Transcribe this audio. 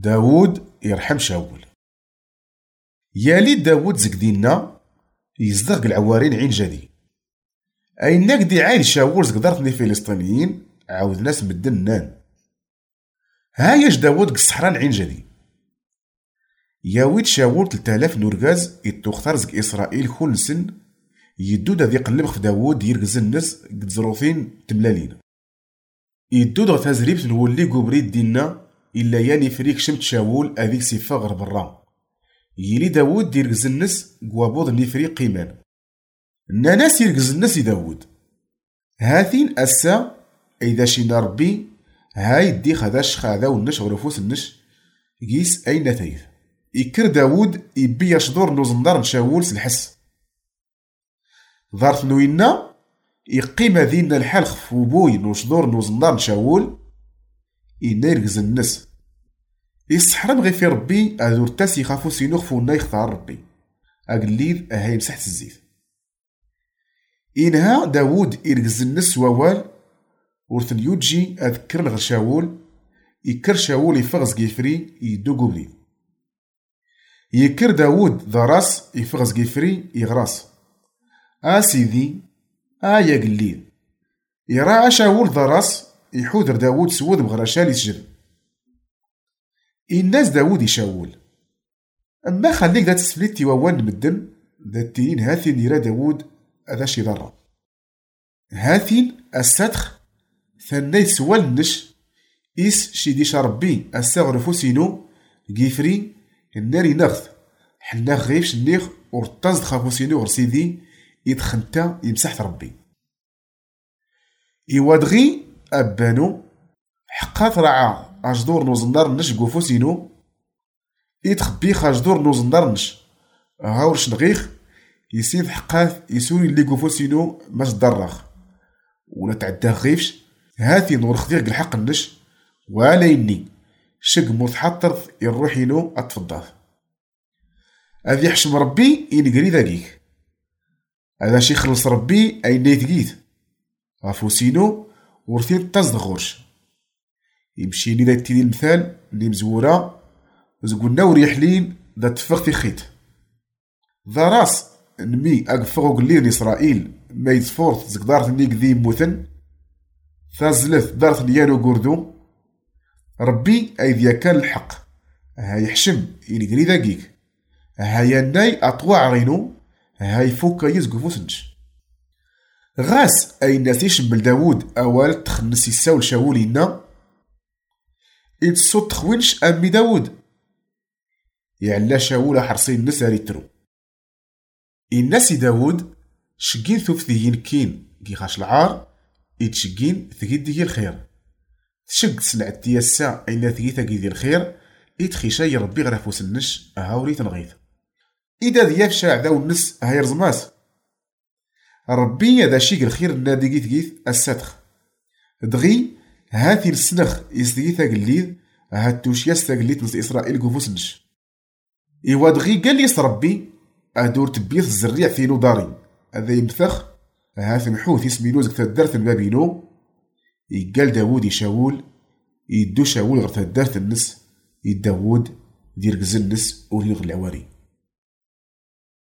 داود يرحم شاول. يالي داود زكدينا يزدغ العوارين عين جدي. أين قدي عايد شاول زقدرتني فلسطينيين عاود ناس مدنان. هايش داود قصحران عين جدي. ياويد شاول 3000 نورغاز يتوختار زق إسرائيل كل سن يدود ذي قلب في داود يرقز الناس قد زروثين تملالين. يدود غتازريب تنولي قبريد دينا إلا ياني فريك شمت شاول أذيك سيفا غير برا. يلي داود يرقز الناس قوابوض نفري قيمان. ناس يرقز الناس داود. هاثين أسا إذا شينا ربي هاي دي خداش خاذا ونش غرفوس النش قيس أين تايث. يكر داود يبي يشدور نوزندار نشاول سلحس. ظارت نوينا يقيم ذينا الحال خفوبوي نوشدور نوزندار نشاول إنا يرقز الناس. يسحرم غي في ربي أذور تاس يخافو سينو خفونا يختار ربي. أقليل أهاي مسحت الزيت. إنها داود يرقز الناس ووال ورثن يوجي أذكر غير شاول يكر شاول يفغز قيفري يدو قبلي. يكر داود ذراس يفغز قيفري يغراس. سيدي يا قليل يرى شاول ذراس يحوذر داود سود مغرشال يسجد. الناس داود يشاول أما خليك ذات سفليتي ووان مدن ذات تين هاثين يرى داود هذا شي ضرر. هاثين السدخ ثني سوال نش إس شيدي شربي السغر فوسينو قيفري الناري نغث حنا غيف شنيخ ورطاز خافوسينو غرسيدي يدخنتا يمسحت ربي. إيوادغي أبانو حقات رعا أجدور نوزندار نش قوفوسينو يتخبيخ أجدور نوزندار نش هاورش نغيخ يسيد حقات يسوري اللي قوفوسينو ماش درخ ولا تعداه غيفش هاثي نور خديق الحق النش ولا يني شق متحطر يروحينو أتفضاف. هذي يحشم ربي ينقري ذاكيك. هذا شي خلص ربي أين يتقيت غافوسينو ورثين تصدق غورش. يمشيني ذا تيدي المثال اللي مزورة زقولنا وريحلين ذا تفغتي خيط. ذا راس نمي أقفغو قليل إسرائيل ما يتفورت زقدارت نيك ذي موثن ثازلث دارت نيانو قردو ربي أيديا كان الحق. هاي يحشم ينقري ذاكيك هاي ناي أطوع رينو هاي فوكا يزقو فوسنش. غاس أي ناس يشمل داود أوال تخنس يساول شاولينا يتصوت تخوينش أمي داود يعلا شاول حرصين نساري ترو. الناس داود شقين ثوفثيين كين كي خاش العار يتشقين ثقيد ديال الخير. تشق سلعة ديالسا أين ثقيثا كي ديال الخير يتخيشا يربي غرا فوسنش هاوري تنغيث. إذا ذياف شاع ذا النس هاي رزماس ربي هذا شيك الخير نادي قيث الساتخ دغي هاثي السنخ يستغيثا قليد هاتوش يستغليت نس إسرائيل قفوسنش. إيوا دغي قال يس ربي أدور تبيث الزريع فينو داري هذا يمثخ هاثي محوث يسمينو زك تدارت المابينو. يقال داود يشاول يدو شاول غير تدارت النس يداود دير قز النس وليغ العواري.